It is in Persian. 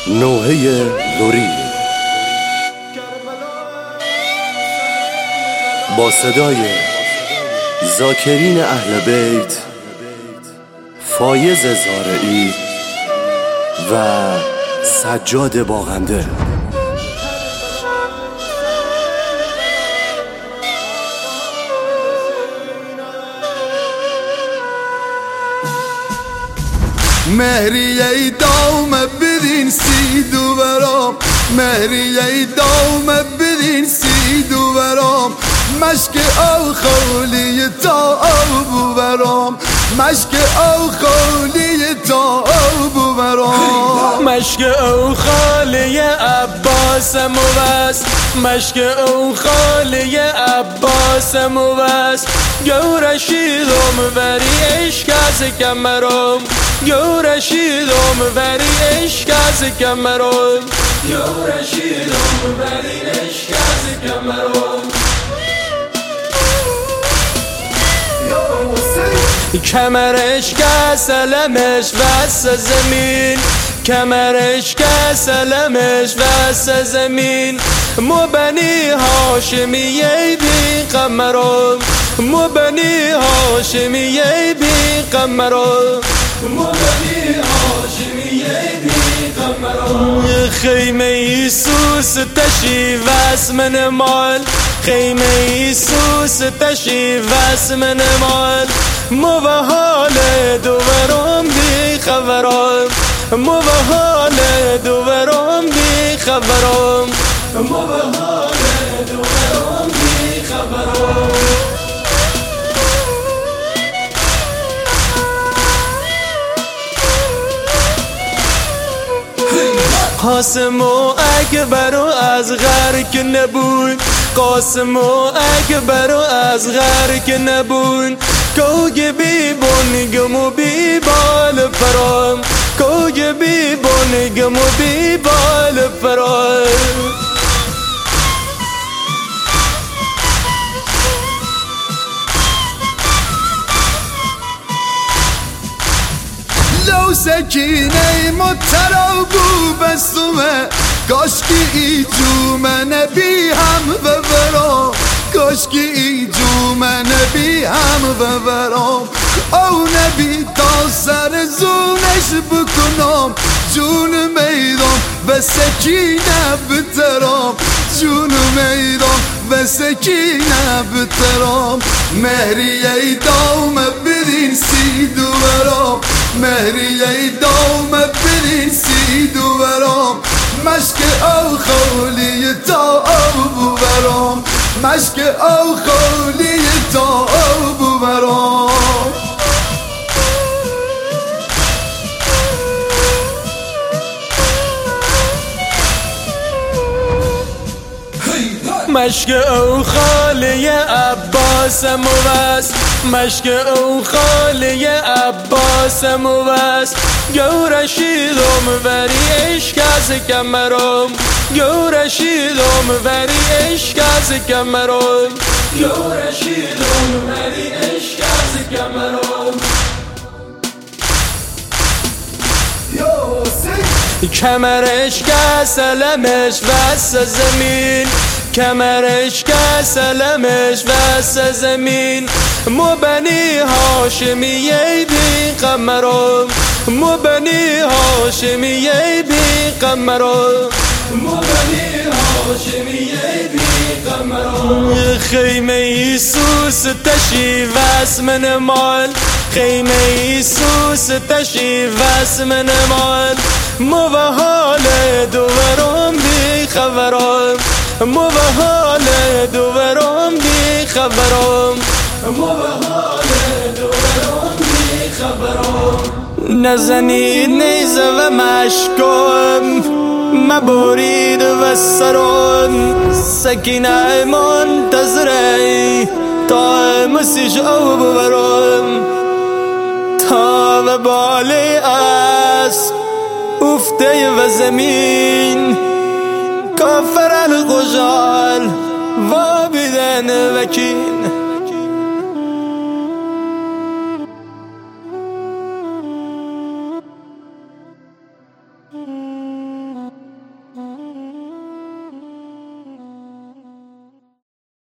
نوحه لوری با صدای ذاکرین اهل بیت، فایز زارعی و سجاد باغنده. مهریه دام بدین سیدو برام، مهریه دام بدین سیدو برام، مشک او خولی تا او برام، مشک او خولی تا او برام، مشک او خالی عباس موست، مشک او خالی عباس موست، گورشیدم وری عشق از کمرم، گورشیدم وری عشق از کمرم، گورشیدم وری عشق از کمرم. کمرش که سلمش واسه زمین، کمرش که سلمش واسه زمین، مو بنی هاشمیه بی قمرم، مو بنی هاشمیه بی قمرم، مو بنی هاشمیه بی قمرم. خیمه سوس تشی واس من مال، خیمه سوس تشی واس من مال، مو به حال دوبرم بی خبرم، مو به حال دوبرم بی خبرم، مو به حال دوبرم بی خبرم. قاسم و اکبر و اصغر که نبود، قاسم و اکبر و اصغر که نبود، کوگ بی بونگم و بی بال فرام، کوگ بی بونگم و بی بال فرام. لو سکینه مترا بو بستومه، کاشکی ایجو من بی هم ببرام، کاشکی ایجو من بی هم ببرام، او نبی تا سر زونش بکنم، جون میدم به سکینه بترام، جون میدم به سکینه بترام. مهریه دام بدین سیدو برام، مهریه دام بدین سیدو برام، مشک او خولی تا او برام، مشک او خولی تا او برام. مشک او خالی عباس موست، مشک او خالی عباس موست، گورشیدم وری عشق از کمرم، گورشیدم وری عشق از کمرم، گورشیدم وری عشق از کمرم. کمرش که سلمش واسه زمین، کمرش که سلمش واسه زمین، مو بنی هاشمیه بی قمرم، مو بنی هاشمیه بی قمرم، مو بنی هاشمیه بی قمرم. خیمه سوس تشی واس من مال، خیمه سوس تشی واس من مال، مو به حال دوبرم بی خبرم، مو به حال دوبرم بی خبرم، مو به حال دوبرم بی خبرم. نزنید نیزه و مشکم، مبرید و سرون، سکینه منتظره تا مسیج او ببرم، تا به بالی است افته و زمین، کافر الغجال و بدن وکیل.